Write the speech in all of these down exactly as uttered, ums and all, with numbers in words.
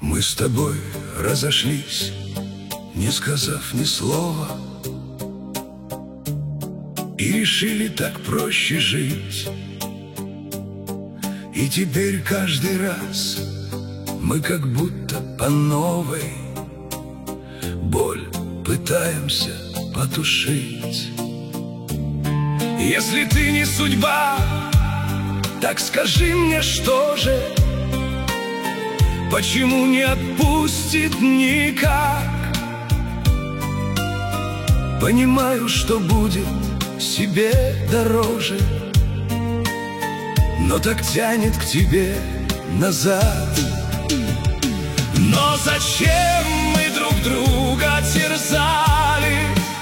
Мы с тобой разошлись, не сказав ни слова, и решили так проще жить. И теперь каждый раз мы как будто по новой боль пытаемся потушить. Если ты не судьба, так скажи мне, что же? Почему не отпустит никак? Понимаю, что будет себе дороже, но так тянет к тебе назад. Но зачем мы друг друга терзали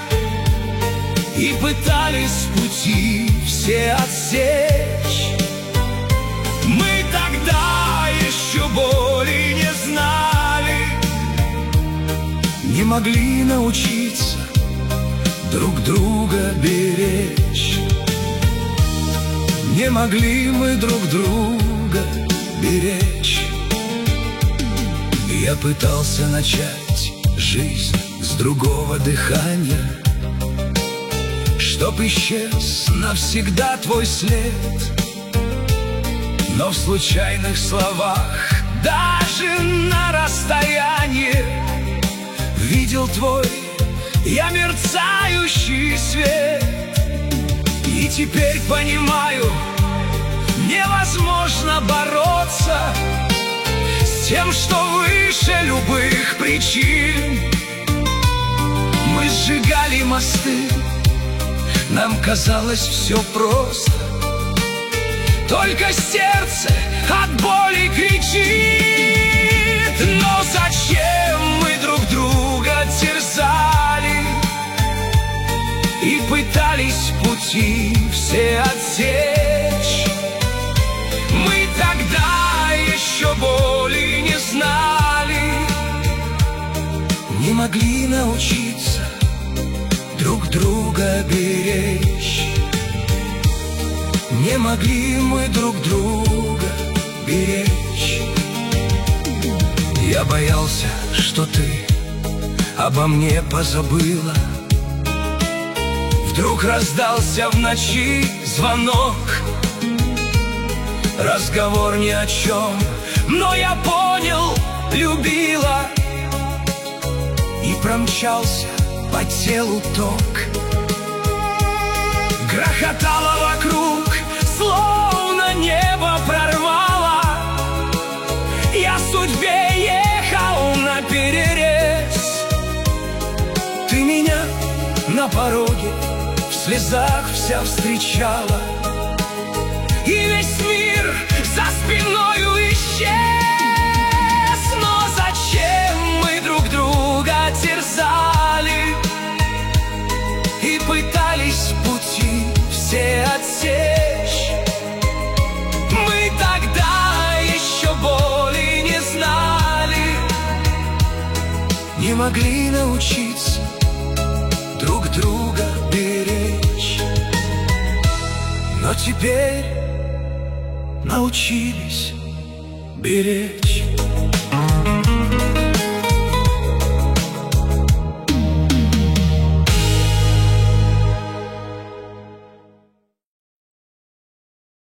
и пытались пути все отсечь? Мы тогда еще боли не знали, не могли научиться друг друга беречь. Не могли мы друг друга беречь. Я пытался начать жизнь с другого дыхания, чтоб исчез навсегда твой след. Но в случайных словах, даже на расстоянии, видел твой я мерцающий свет. И теперь понимаю, невозможно бороться с тем, что выше любых причин. Мы сжигали мосты, нам казалось все просто, только сердце от боли кричит. Но зачем мы друг друга терзали и пытались пути все отсечь? Мы тогда еще боли не знали, не могли научиться друг друга беречь. Не могли мы друг друга беречь. Я боялся, что ты обо мне позабыла. Вдруг раздался в ночи звонок, разговор ни о чем, но я понял, любила. И промчался по телу ток, грохотало вокруг, словно небо прорвало. Я судьбе ехал наперерез. Ты меня на пороге в слезах вся встречала, и весь мир за спиною исчез. Но зачем мы друг друга терзали и пытались пути все отсечь? Мы тогда еще боли не знали, не могли научиться друг друга беречь. Но теперь научились беречь.